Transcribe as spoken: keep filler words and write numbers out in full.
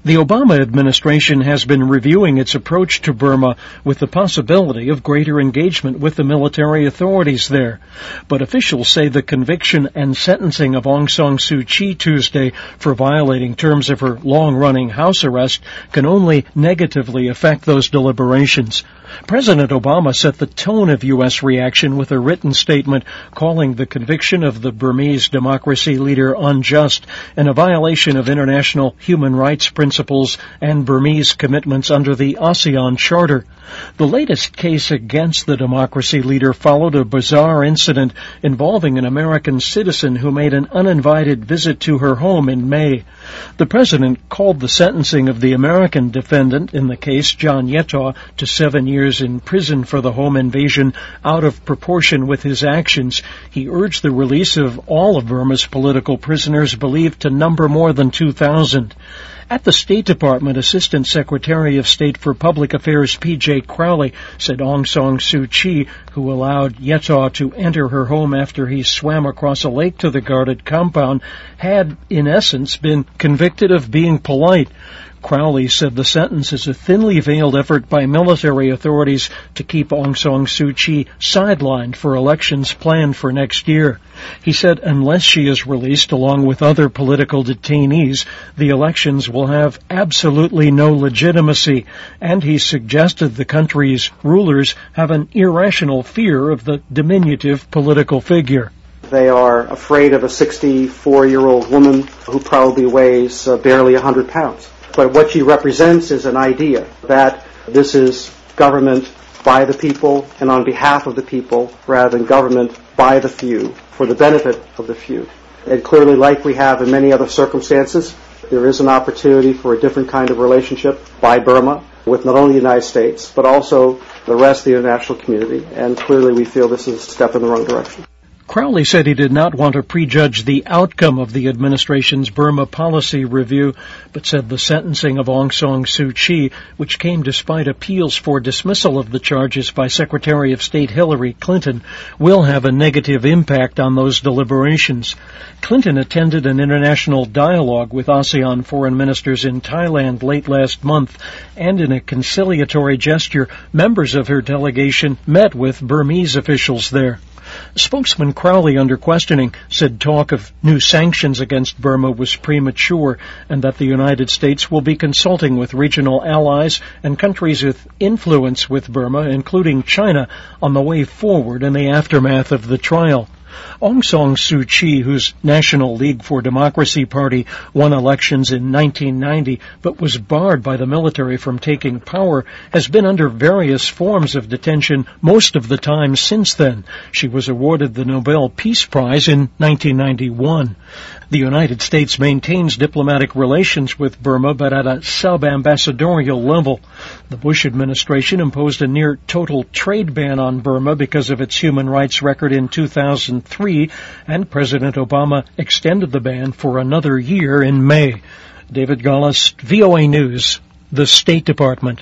The Obama administration has been reviewing its approach to Burma with the possibility of greater engagement with the military authorities there. But officials say the conviction and sentencing of Aung San Suu Kyi Tuesday for violating terms of her long-running house arrest can only negatively affect those deliberations. President Obama set the tone of U S reaction with a written statement calling the conviction of the Burmese democracy leader unjust and a violation of international human rights principles and Burmese commitments under the ASEAN Charter. The latest case against the democracy leader followed a bizarre incident involving an American citizen who made an uninvited visit to her home in May. The president called the sentencing of the American defendant in the case, John Yetaw, to seven years in prison for the home invasion out of proportion with his actions. He urged the release of all of Burma's political prisoners, believed to number more than two thousand. At the State Department, Assistant Secretary of State for Public Affairs P J Crowley said Aung San Suu Kyi, who allowed Yetaw to enter her home after he swam across a lake to the guarded compound, had, in essence, been convicted of being polite. Crowley said the sentence is a thinly veiled effort by military authorities to keep Aung San Suu Kyi sidelined for elections planned for next year. He said unless she is released along with other political detainees, the elections will have absolutely no legitimacy, and he suggested the country's rulers have an irrational fear of the diminutive political figure. They are afraid of a sixty-four-year-old woman who probably weighs uh, barely one hundred pounds. But what she represents is an idea that this is government by the people and on behalf of the people rather than government by the few for the benefit of the few. And clearly, like we have in many other circumstances, there is an opportunity for a different kind of relationship by Burma with not only the United States, but also the rest of the international community. And clearly we feel this is a step in the wrong direction. Crowley said he did not want to prejudge the outcome of the administration's Burma policy review, but said the sentencing of Aung San Suu Kyi, which came despite appeals for dismissal of the charges by Secretary of State Hillary Clinton, will have a negative impact on those deliberations. Clinton attended an international dialogue with ASEAN foreign ministers in Thailand late last month, and in a conciliatory gesture, members of her delegation met with Burmese officials there. Spokesman Crowley, under questioning, said talk of new sanctions against Burma was premature and that the United States will be consulting with regional allies and countries with influence with Burma, including China, on the way forward in the aftermath of the trial. Aung San Suu Kyi, whose National League for Democracy party won elections in nineteen ninety but was barred by the military from taking power, has been under various forms of detention most of the time since then. She was awarded the Nobel Peace Prize in nineteen ninety-one. The United States maintains diplomatic relations with Burma, but at a sub-ambassadorial level. The Bush administration imposed a near-total trade ban on Burma because of its human rights record in two thousand three, and President Obama extended the ban for another year in May. David Gaulis, V O A News, the State Department.